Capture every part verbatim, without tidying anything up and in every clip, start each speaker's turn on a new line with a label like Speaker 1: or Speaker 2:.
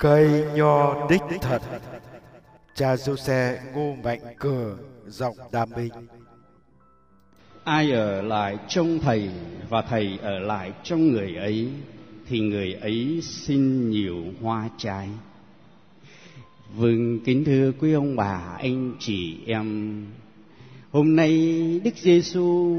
Speaker 1: Cây nho đích thật. Cha Giuse Ngô Mạnh Cờ, giọng Đàm Minh.
Speaker 2: Ai ở lại trong thầy và thầy ở lại trong người ấy thì người ấy sinh nhiều hoa trái. Vâng, kính thưa quý ông bà, anh chị em, hôm nay Đức Giêsu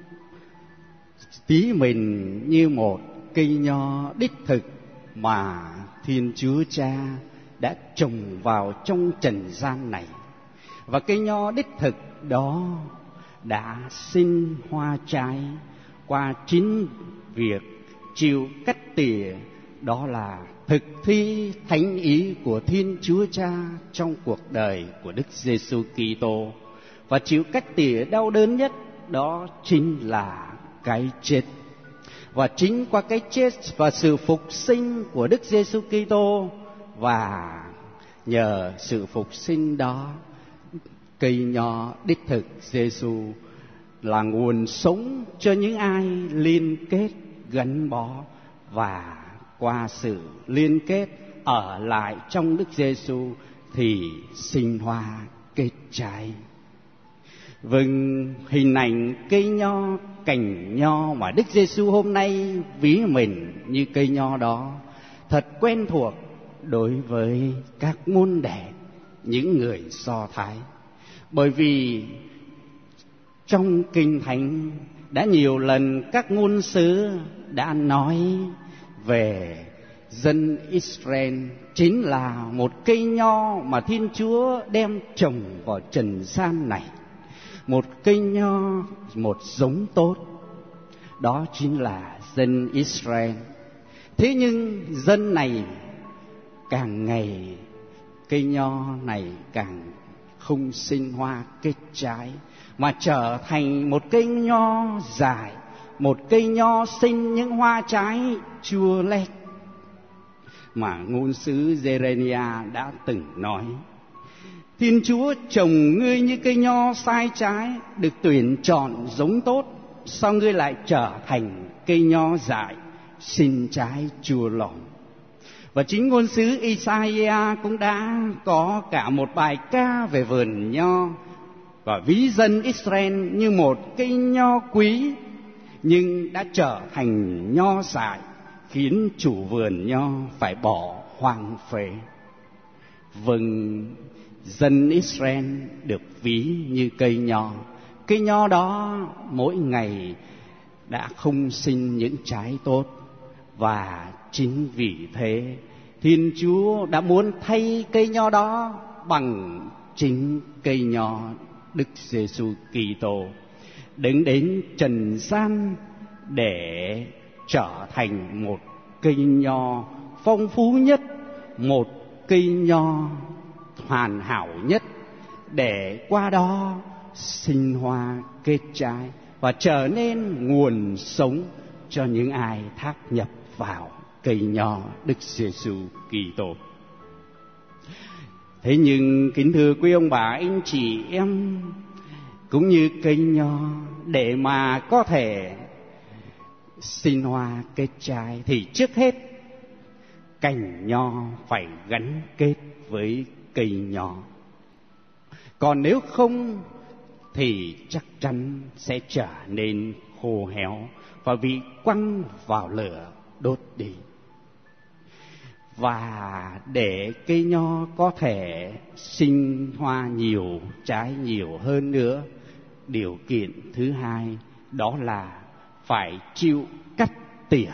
Speaker 2: ví mình như một cây nho đích thực mà Thiên Chúa Cha đã trồng vào trong trần gian này. Và cây nho đích thực đó đã sinh hoa trái qua chính việc chịu cắt tỉa, đó là thực thi thánh ý của Thiên Chúa Cha trong cuộc đời của Đức Giêsu Kitô. Và chịu cắt tỉa đau đớn nhất đó chính là cái chết. Và chính qua cái chết và sự phục sinh của Đức Giêsu Kitô, và nhờ sự phục sinh đó, cây nho đích thực Giêsu là nguồn sống cho những ai liên kết gắn bó, và qua sự liên kết ở lại trong Đức Giêsu thì sinh hoa kết trái. Vâng, hình ảnh cây nho, cành nho mà Đức Giêsu hôm nay ví mình như cây nho đó thật quen thuộc đối với các môn đệ, những người Do Thái. Bởi vì trong Kinh Thánh đã nhiều lần các ngôn sứ đã nói về dân Israel chính là một cây nho mà Thiên Chúa đem trồng vào trần gian này. Một cây nho, một giống tốt, đó chính là dân Israel. Thế nhưng dân này càng ngày, cây nho này càng không sinh hoa kết trái, mà trở thành một cây nho dài, một cây nho sinh những hoa trái chua lét mà ngôn sứ Giê-rê-mi-a đã từng nói: Thiên Chúa trồng ngươi như cây nho sai trái, được tuyển chọn giống tốt, sao ngươi lại trở thành cây nho dại, sinh trái chua lòm. Và chính ngôn sứ I-sa-i-a cũng đã có cả một bài ca về vườn nho, và ví dân Israel như một cây nho quý, nhưng đã trở thành nho dại, khiến chủ vườn nho phải bỏ hoang phế. Vâng, dân Israel được ví như cây nho. Cây nho đó mỗi ngày đã không sinh những trái tốt, và chính vì thế Thiên Chúa đã muốn thay cây nho đó bằng chính cây nho Đức Giêsu Kitô, đứng đến trần gian để trở thành một cây nho phong phú nhất, một cây nho hoàn hảo nhất, để qua đó sinh hoa kết trái và trở nên nguồn sống cho những ai thác nhập vào cây nho Đức Giêsu Kitô. Thế nhưng kính thưa quý ông bà, anh chị em, cũng như cây nho, để mà có thể sinh hoa kết trái thì trước hết cành nho phải gắn kết với cây nho. Còn nếu không thì chắc chắn sẽ trở nên khô héo và bị quăng vào lửa đốt đi. Và để cây nho có thể sinh hoa nhiều, trái nhiều hơn nữa, điều kiện thứ hai đó là phải chịu cắt tỉa.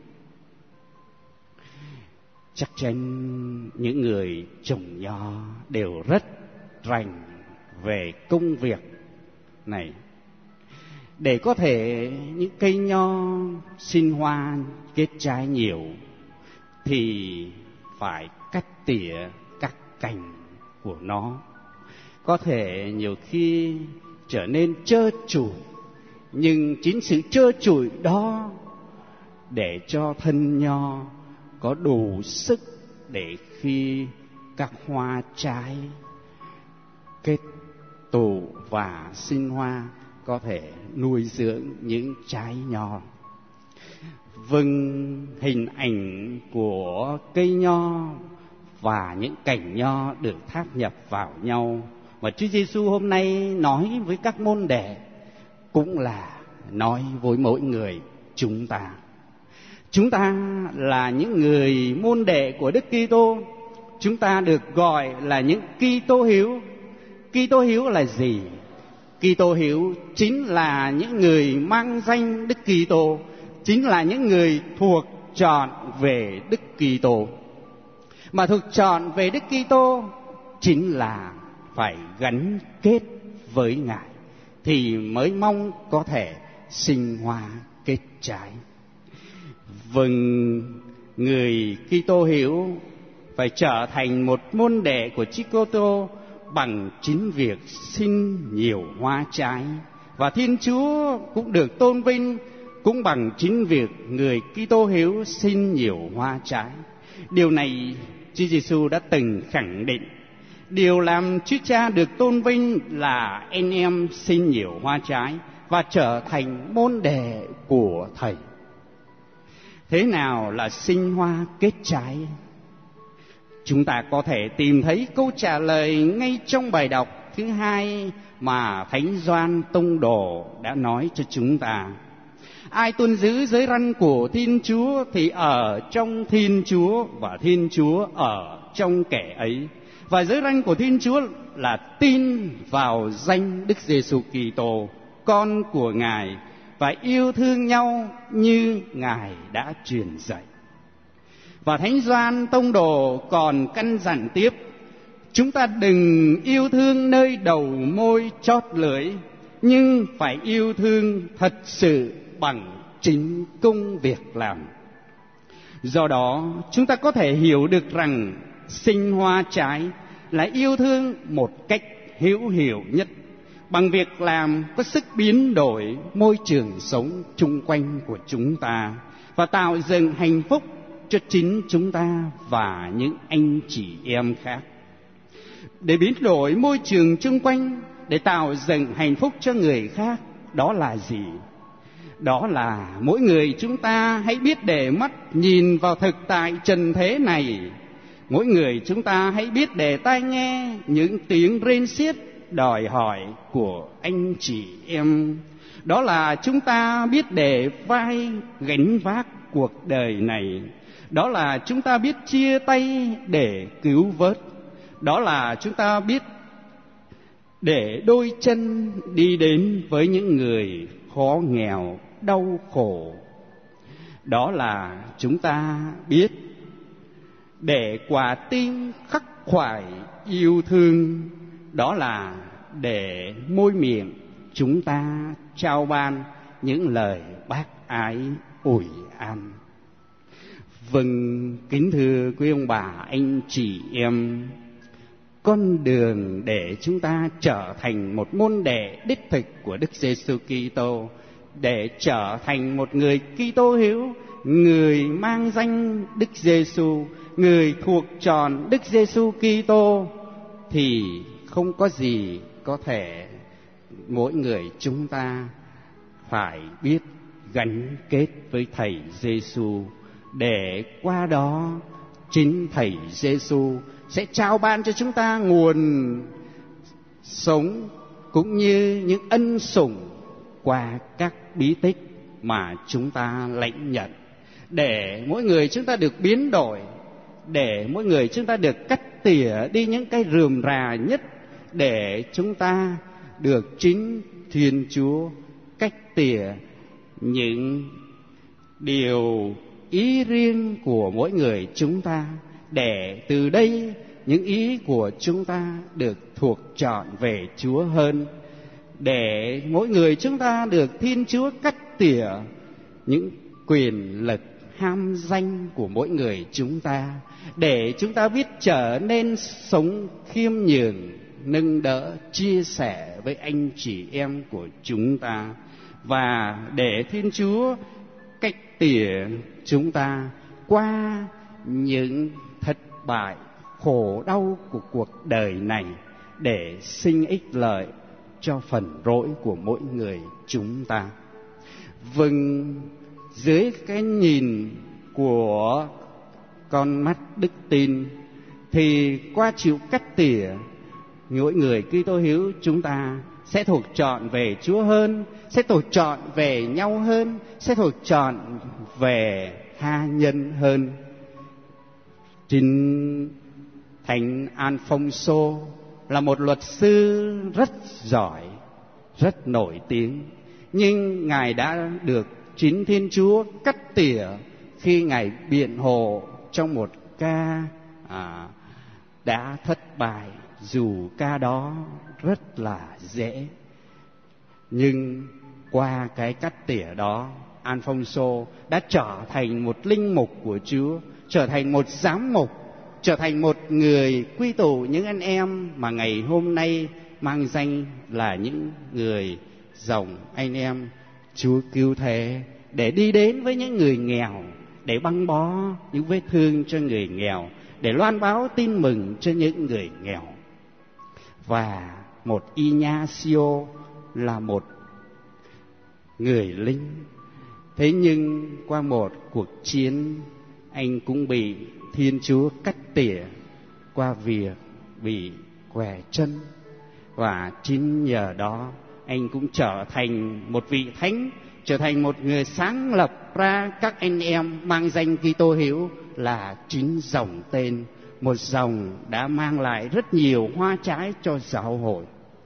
Speaker 2: Chắc chắn những người trồng nho đều rất rành về công việc này. Để có thể những cây nho sinh hoa kết trái nhiều thì phải cắt tỉa các cành của nó. Có thể nhiều khi trở nên trơ trụi, nhưng chính sự trơ trụi đó để cho thân nho có đủ sức để khi các hoa trái kết tụ và sinh hoa có thể nuôi dưỡng những trái nho. Vâng, hình ảnh của cây nho và những cành nho được tháp nhập vào nhau. Và Chúa Giêsu hôm nay nói với các môn đệ cũng là nói với mỗi người chúng ta. Chúng ta là những người môn đệ của Đức Kitô. Chúng ta được gọi là những Kitô hữu. Kitô hữu là gì? Kitô hữu chính là những người mang danh Đức Kitô, chính là những người thuộc chọn về Đức Kitô. Mà thuộc chọn về Đức Kitô chính là phải gắn kết với Ngài thì mới mong có thể sinh hoa kết trái. Vâng, người Kitô hữu phải trở thành một môn đệ của Chúa Kitô bằng chính việc sinh nhiều hoa trái, và Thiên Chúa cũng được tôn vinh cũng bằng chính việc người Kitô hữu sinh nhiều hoa trái. Điều này Chúa Giêsu đã từng khẳng định. Điều làm Chúa Cha được tôn vinh là anh em sinh nhiều hoa trái và trở thành môn đệ của Thầy. Thế nào là sinh hoa kết trái? Chúng ta có thể tìm thấy câu trả lời ngay trong bài đọc thứ hai mà Thánh Gioan Tông Đồ đã nói cho chúng ta. Ai tuân giữ giới răn của Thiên Chúa thì ở trong Thiên Chúa và Thiên Chúa ở trong kẻ ấy. Và giới răn của Thiên Chúa là tin vào danh Đức Giêsu Kitô, con của Ngài, và yêu thương nhau như Ngài đã truyền dạy. Và Thánh Gioan Tông Đồ còn căn dặn tiếp: chúng ta đừng yêu thương nơi đầu môi chót lưỡi, nhưng phải yêu thương thật sự bằng chính công việc làm. Do đó, chúng ta có thể hiểu được rằng sinh hoa trái là yêu thương một cách hữu hiệu nhất, bằng việc làm có sức biến đổi môi trường sống chung quanh của chúng ta và tạo dựng hạnh phúc cho chính chúng ta và những anh chị em khác. Để biến đổi môi trường chung quanh, để tạo dựng hạnh phúc cho người khác, đó là gì? Đó là mỗi người chúng ta hãy biết để mắt nhìn vào thực tại trần thế này. Mỗi người chúng ta hãy biết để tai nghe những tiếng rên xiết đòi hỏi của anh chị em. Đó là chúng ta biết để vai gánh vác cuộc đời này. Đó là chúng ta biết chia tay để cứu vớt. Đó là chúng ta biết để đôi chân đi đến với những người khó nghèo, đau khổ. Đó là chúng ta biết để quả tim khắc khoải yêu thương. Đó là để môi miệng chúng ta trao ban những lời bác ái ủi an. Vâng, kính thưa quý ông bà, anh chị em, con đường để chúng ta trở thành một môn đệ đích thực của Đức Giêsu Kitô, để trở thành một người Kitô hữu, người mang danh Đức Giêsu, người thuộc tròn Đức Giêsu Kitô, thì không có gì có thể mỗi người chúng ta phải biết gắn kết với Thầy Giêsu, để qua đó chính Thầy Giêsu sẽ trao ban cho chúng ta nguồn sống cũng như những ân sủng qua các bí tích mà chúng ta lãnh nhận, để mỗi người chúng ta được biến đổi, để mỗi người chúng ta được cắt tỉa đi những cái rườm rà nhất, để chúng ta được chính Thiên Chúa cách tỉa những điều ý riêng của mỗi người chúng ta, để từ đây những ý của chúng ta được thuộc chọn về Chúa hơn, để mỗi người chúng ta được Thiên Chúa cắt tỉa những quyền lực ham danh của mỗi người chúng ta, để chúng ta biết trở nên sống khiêm nhường, nâng đỡ, chia sẻ với anh chị em của chúng ta, và để Thiên Chúa cách tỉa chúng ta qua những thất bại, khổ đau của cuộc đời này, để sinh ích lợi cho phần rỗi của mỗi người chúng ta. Vâng, dưới cái nhìn của con mắt đức tin thì qua chịu cắt tỉa, mỗi người Kitô hữu chúng ta sẽ thuộc trọn về Chúa hơn, sẽ thuộc trọn về nhau hơn, sẽ thuộc trọn về tha nhân hơn. Chính Thánh Alfonso là một luật sư rất giỏi, rất nổi tiếng, nhưng Ngài đã được chính Thiên Chúa cắt tỉa khi Ngài biện hộ trong một ca à, đã thất bại, dù ca đó rất là dễ. Nhưng qua cái cắt tỉa đó, Alfonso đã trở thành một linh mục của Chúa, trở thành một giám mục, trở thành một người quy tụ những anh em mà ngày hôm nay mang danh là những người dòng anh em Chúa cứu thế, để đi đến với những người nghèo, để băng bó những vết thương cho người nghèo, để loan báo tin mừng cho những người nghèo. Và một Ignacio là một người lính. Thế nhưng qua một cuộc chiến, anh cũng bị Thiên Chúa cắt tỉa qua việc bị què chân. Và chính nhờ đó anh cũng trở thành một vị thánh, trở thành một người sáng lập ra các anh em mang danh Kitô hữu là chính dòng tên, một dòng đã mang lại rất nhiều hoa trái cho giáo hội.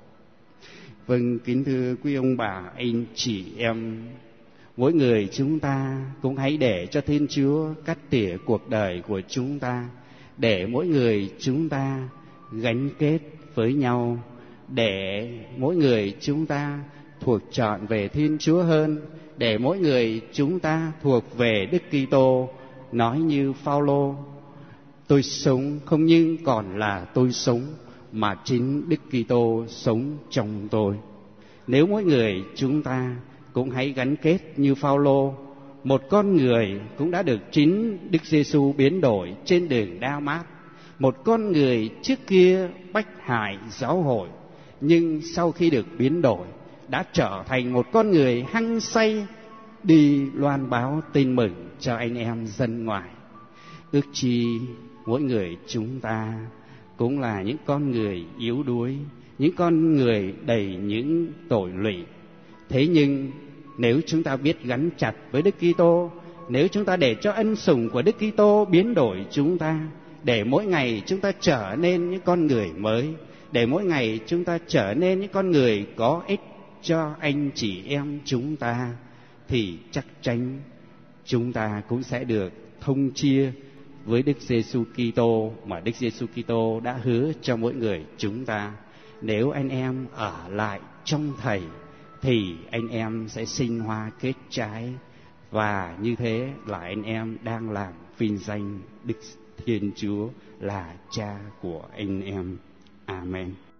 Speaker 2: Vâng, kính thưa quý ông bà, anh chị em, mỗi người chúng ta cũng hãy để cho Thiên Chúa cắt tỉa cuộc đời của chúng ta, để mỗi người chúng ta gắn kết với nhau, để mỗi người chúng ta thuộc trọn về Thiên Chúa hơn, để mỗi người chúng ta thuộc về Đức Kitô. Nói như Phaolô, tôi sống không nhưng còn là tôi sống, mà chính Đức Kitô sống trong tôi. Nếu mỗi người chúng ta cũng hãy gắn kết như Phaolô, một con người cũng đã được chính Đức Giêsu biến đổi trên đường Đa-mát, một con người trước kia bách hại giáo hội, nhưng sau khi được biến đổi đã trở thành một con người hăng say đi loan báo tin mừng cho anh em dân ngoài. Ước chi mỗi người chúng ta cũng là những con người yếu đuối, những con người đầy những tội lụy. Thế nhưng nếu chúng ta biết gắn chặt với Đức Kitô, nếu chúng ta để cho ân sủng của Đức Kitô biến đổi chúng ta, để mỗi ngày chúng ta trở nên những con người mới, để mỗi ngày chúng ta trở nên những con người có ích cho anh chị em chúng ta, thì chắc chắn chúng ta cũng sẽ được thông chia với Đức Giêsu Kitô mà Đức Giêsu Kitô đã hứa cho mỗi người chúng ta. Nếu anh em ở lại trong Thầy thì anh em sẽ sinh hoa kết trái, và như thế là anh em đang làm vinh danh Đức Thiên Chúa là Cha của anh em. Amen.